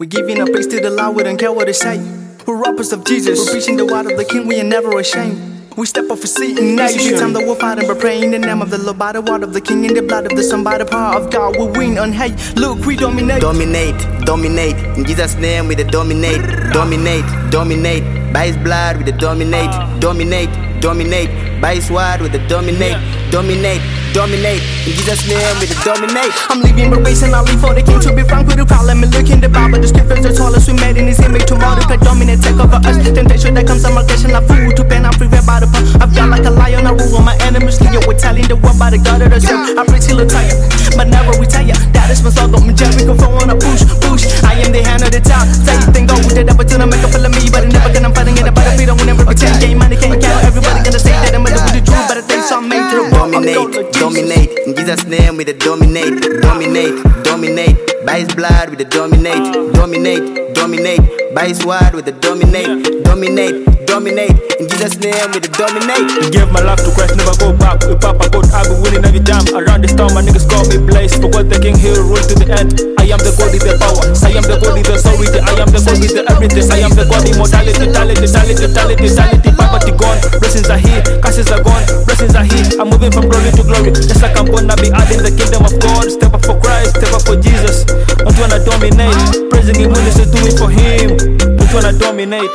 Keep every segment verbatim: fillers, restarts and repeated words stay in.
We're giving a praise to the Lord, we don't care what they say. We're rappers of Jesus, we're preaching the word of the King, we are never ashamed. We step off a seat in nation. Every time that we're fighting, we're praying in the name of the Lord, by the word of the King, in the blood of the Son, by the power of God, we win on hate. Look, we dominate. Dominate, dominate. In Jesus' name, we the dominate, dominate, dominate. By His blood, we the dominate, dominate, dominate. By His word, we the dominate, dominate, dominate. In Jesus' name, we the dominate. I'm leaving my race and I leave for the King. To be frank with the crowd, let me look in the Bible. The scriptures are tall as we made in His image to multiply, dominate, take over us. Temptation that comes, amalgamation, I fool to pen, I'm prevailed by the power. I've got like a lion, I rule on my enemies. Leo, we're telling the world by the God of the serve. I pray till I tire, but never retire. That is my soul, I'm Jericho, for on a push, push. I am the hand of the town. Say you think go with the devil till I make a fool of me, but never can I'm fighting in the battlefield. I will never pretend. Game money can't count. Everybody gonna say that I'm gonna do the truth, but I think some made to the world. Dominate, dominate. In Jesus' name, we the dominate, dominate, dominate. By His blood, we the dominate, dominate, dominate. By His word, we the dominate, dominate, dominate. In Jesus' name, we the dominate. Give my life to Christ, never go back. With Papa God, I be winning every time. Around this town, my niggas call me Blaze. For God the King, He'll rule to the end. I am the God with the power. I am the God with the authority. I am the God with the everything. I am the God immortality, talent, talent, talent, talent, poverty gone. Blessings are here, curses are gone. Blessings are here. I'm moving from glory to glory. Just like I'm gonna be adding the kingdom of God. Step up for Christ, step up for Jesus. Don't wanna dominate. Praising Him when it's doing for Him. Don't wanna dominate.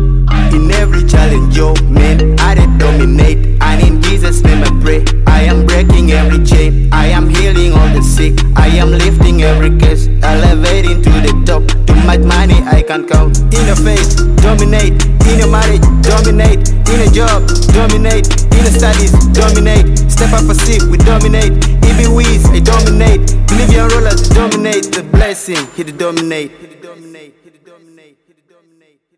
In every challenge, yo, man, I did dominate. And in Jesus' name I pray. I am breaking every chain. I am healing all the sick. I am lifting every case. Elevating to the top. Too much money I can count. In a faith, dominate. In a marriage, dominate. In a job, dominate. In a studies, dominate. Step up for sick, we dominate. Even weeds, I dominate. Believe your rollers, dominate. The blessing, He the dominate. He the dominate. He the dominate. He the dominate.